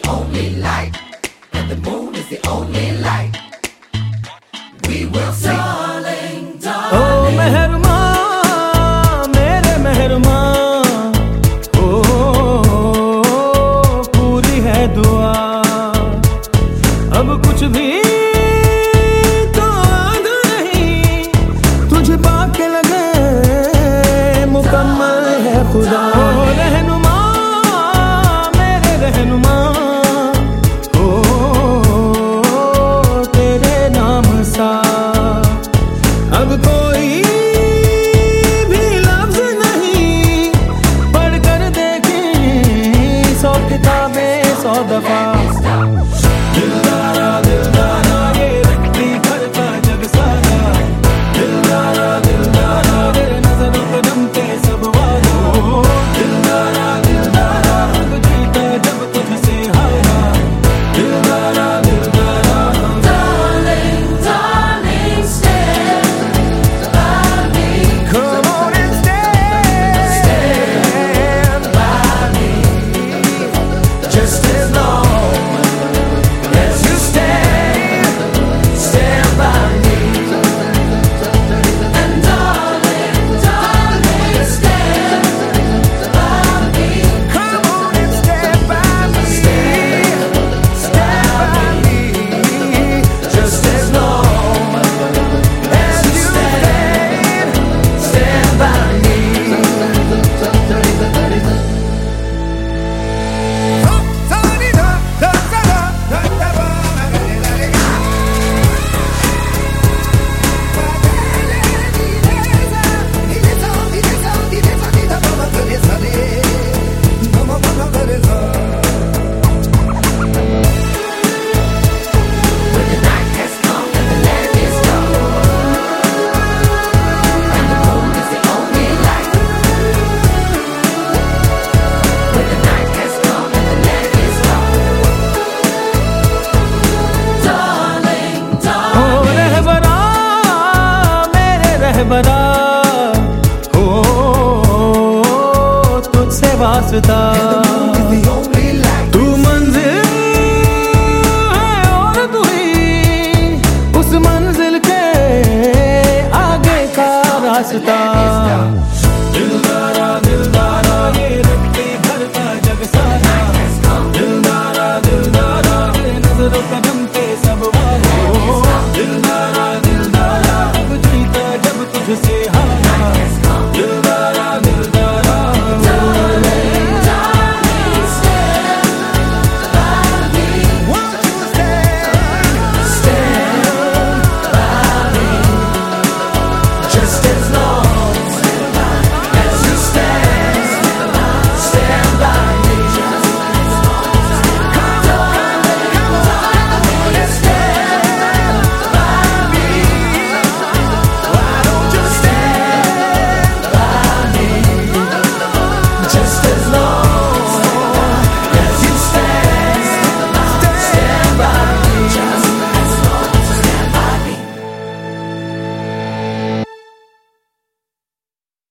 only light, and the moon is the only light. We will see. Darling, darling. Oh, Mehrama, मेरे मेहरमा, पूरी है दुआ, अब कुछ भी तो आधा नहीं, तुझे पाके लगे मुकम्मल है खुदा। रहनुमा, मेरे रहनुमा, तेरे नाम सा अब कोई भी लफ्ज नहीं, पढ़कर देखें 100 किताबें 100 दफा। दिलदारा दिलदारा ये रखती घर का जग सारा, दिलदारा दिलदारा तेरे नजरों पे जमते सब वादा। दिलदारा दिलदारा जीता जब तुझसे हारा, दिलदारा दिलदारा। Darling, darling, stand by me. Come on and stand by me. just as long as you stand by me. And darling, darling, stand by me. Come on and stand by me. Stand by me. Just as long as you stand by me. When the night has come and the land is dark, and the moon is the only light. When the night has come and the land is dark, darling, O darling. Rahbara, मेरे रहबरा, तुझसे वास्ता।